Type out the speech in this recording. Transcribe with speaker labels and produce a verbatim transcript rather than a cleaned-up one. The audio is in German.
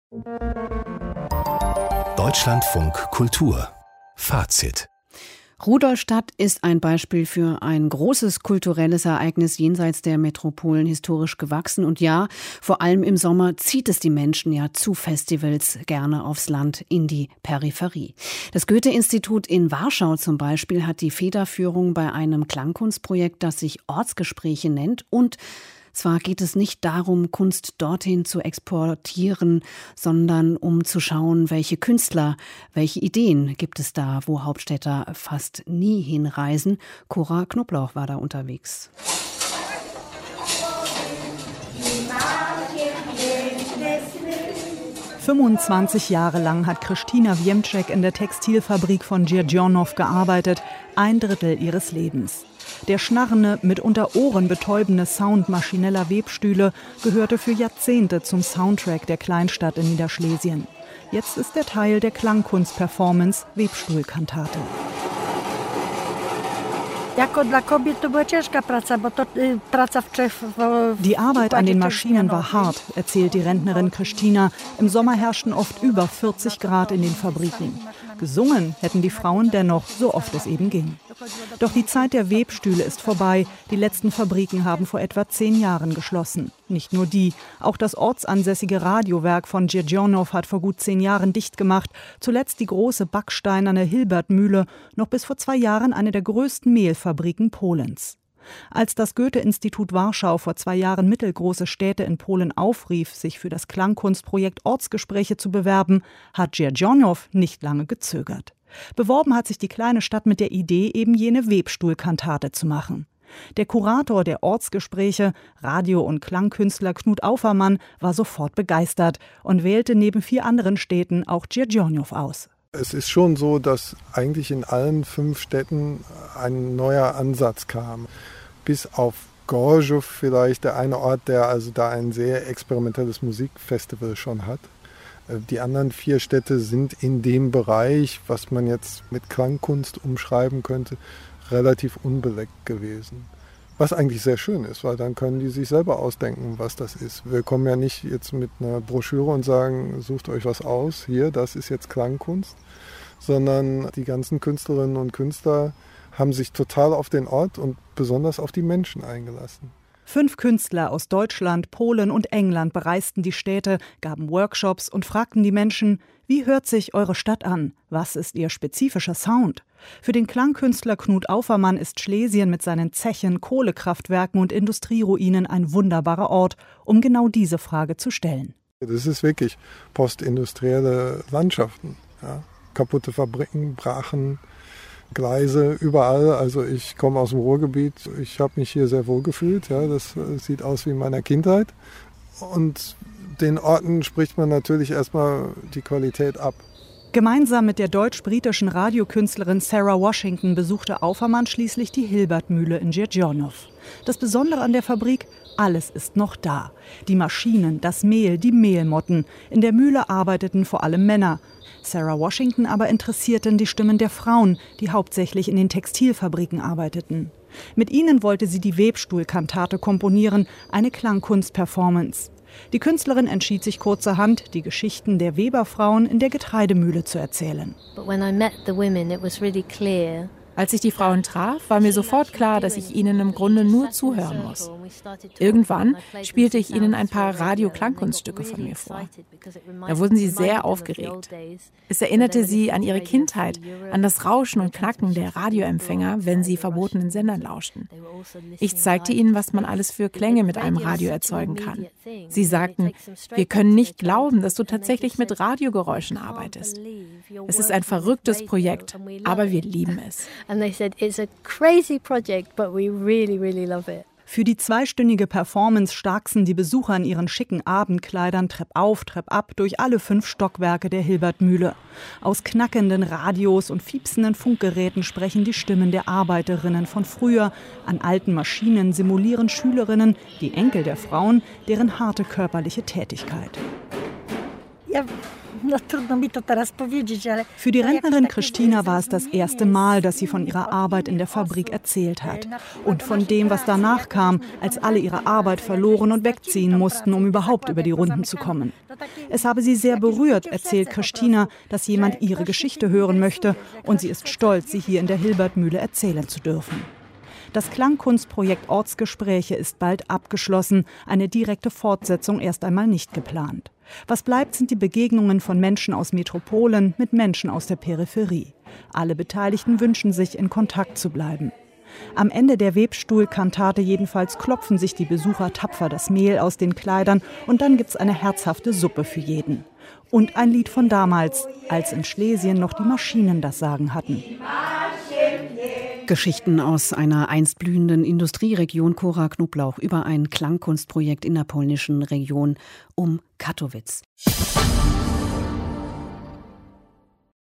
Speaker 1: Deutschlandfunk Kultur Fazit.
Speaker 2: Rudolstadt ist ein Beispiel für ein großes kulturelles Ereignis jenseits der Metropolen, historisch gewachsen. Und ja, vor allem im Sommer zieht es die Menschen ja zu Festivals gerne aufs Land, in die Peripherie. Das Goethe-Institut in Warschau zum Beispiel hat die Federführung bei einem Klangkunstprojekt, das sich Ortsgespräche nennt. Und zwar geht es nicht darum, Kunst dorthin zu exportieren, sondern um zu schauen, welche Künstler, welche Ideen gibt es da, wo Hauptstädter fast nie hinreisen. Cora Knoblauch war da unterwegs.
Speaker 3: fünfundzwanzig Jahre lang hat Krystyna Wiemczek in der Textilfabrik von Dzierżonów gearbeitet, ein Drittel ihres Lebens. Der schnarrende, mitunter ohrenbetäubende Sound maschineller Webstühle gehörte für Jahrzehnte zum Soundtrack der Kleinstadt in Niederschlesien. Jetzt ist er Teil der Klangkunst-Performance Webstuhlkantate. Die Arbeit an den Maschinen war hart, erzählt die Rentnerin Krystyna. Im Sommer herrschten oft über vierzig Grad in den Fabriken. Gesungen hätten die Frauen dennoch, so oft es eben ging. Doch die Zeit der Webstühle ist vorbei. Die letzten Fabriken haben vor etwa zehn Jahren geschlossen. Nicht nur die, auch das ortsansässige Radiowerk von Dzierżonów hat vor gut zehn Jahren dicht gemacht. Zuletzt die große backsteinerne Hilbertmühle, noch bis vor zwei Jahren eine der größten Mehlfabriken Polens. Als das Goethe-Institut Warschau vor zwei Jahren mittelgroße Städte in Polen aufrief, sich für das Klangkunstprojekt Ortsgespräche zu bewerben, hat Dzierżonów nicht lange gezögert. Beworben hat sich die kleine Stadt mit der Idee, eben jene Webstuhlkantate zu machen. Der Kurator der Ortsgespräche, Radio- und Klangkünstler Knut Aufermann, war sofort begeistert und wählte neben vier anderen Städten auch Dzierżonów aus.
Speaker 4: Es ist schon so, dass eigentlich in allen fünf Städten ein neuer Ansatz kam. Bis auf Gorzów vielleicht der eine Ort, der also da ein sehr experimentelles Musikfestival schon hat. Die anderen vier Städte sind in dem Bereich, was man jetzt mit Klangkunst umschreiben könnte, relativ unbeleckt gewesen. Was eigentlich sehr schön ist, weil dann können die sich selber ausdenken, was das ist. Wir kommen ja nicht jetzt mit einer Broschüre und sagen, sucht euch was aus, hier, das ist jetzt Klangkunst, sondern die ganzen Künstlerinnen und Künstler haben sich total auf den Ort und besonders auf die Menschen eingelassen.
Speaker 3: Fünf Künstler aus Deutschland, Polen und England bereisten die Städte, gaben Workshops und fragten die Menschen, wie hört sich eure Stadt an? Was ist ihr spezifischer Sound? Für den Klangkünstler Knut Aufermann ist Schlesien mit seinen Zechen, Kohlekraftwerken und Industrieruinen ein wunderbarer Ort, um genau diese Frage zu stellen.
Speaker 4: Das ist wirklich postindustrielle Landschaften. Ja? Kaputte Fabriken, Brachen, Gleise, überall. Also ich komme aus dem Ruhrgebiet, ich habe mich hier sehr wohl gefühlt. Ja? Das sieht aus wie in meiner Kindheit. Und den Orten spricht man natürlich erstmal die Qualität ab.
Speaker 3: Gemeinsam mit der deutsch-britischen Radiokünstlerin Sarah Washington besuchte Aufermann schließlich die Hilbertmühle in Dzierżonów. Das Besondere an der Fabrik, alles ist noch da. Die Maschinen, das Mehl, die Mehlmotten. In der Mühle arbeiteten vor allem Männer. Sarah Washington aber interessierten die Stimmen der Frauen, die hauptsächlich in den Textilfabriken arbeiteten. Mit ihnen wollte sie die Webstuhlkantate komponieren, eine Klangkunst-Performance. Die Künstlerin entschied sich kurzerhand, die Geschichten der Weberfrauen in der Getreidemühle zu erzählen.
Speaker 5: Als ich die Frauen traf, war mir sofort klar, dass ich ihnen im Grunde nur zuhören muss. Irgendwann spielte ich ihnen ein paar Radio-Klangkunststücke von mir vor. Da wurden sie sehr aufgeregt. Es erinnerte sie an ihre Kindheit, an das Rauschen und Knacken der Radioempfänger, wenn sie verbotenen Sendern lauschten. Ich zeigte ihnen, was man alles für Klänge mit einem Radio erzeugen kann. Sie sagten, wir können nicht glauben, dass du tatsächlich mit Radiogeräuschen arbeitest. Es ist ein verrücktes Projekt, aber wir lieben es.
Speaker 6: And they said, it's a crazy project, but we really, really love it.
Speaker 3: Für die zweistündige Performance starksen die Besucher in ihren schicken Abendkleidern treppauf, treppab durch alle fünf Stockwerke der Hilbertmühle. Aus knackenden Radios und fiepsenden Funkgeräten sprechen die Stimmen der Arbeiterinnen von früher. An alten Maschinen simulieren Schülerinnen, die Enkel der Frauen, deren harte körperliche Tätigkeit. Für die Rentnerin Krystyna war es das erste Mal, dass sie von ihrer Arbeit in der Fabrik erzählt hat. Und von dem, was danach kam, als alle ihre Arbeit verloren und wegziehen mussten, um überhaupt über die Runden zu kommen. Es habe sie sehr berührt, erzählt Krystyna, dass jemand ihre Geschichte hören möchte. Und sie ist stolz, sie hier in der Hilbertmühle erzählen zu dürfen. Das Klangkunstprojekt Ortsgespräche ist bald abgeschlossen, eine direkte Fortsetzung erst einmal nicht geplant. Was bleibt, sind die Begegnungen von Menschen aus Metropolen mit Menschen aus der Peripherie. Alle Beteiligten wünschen sich, in Kontakt zu bleiben. Am Ende der Webstuhl-Kantate jedenfalls klopfen sich die Besucher tapfer das Mehl aus den Kleidern und dann gibt's eine herzhafte Suppe für jeden. Und ein Lied von damals, als in Schlesien noch die Maschinen das Sagen hatten.
Speaker 2: Geschichten aus einer einst blühenden Industrieregion Kora Knoblauch über ein Klangkunstprojekt in der polnischen Region um Katowice.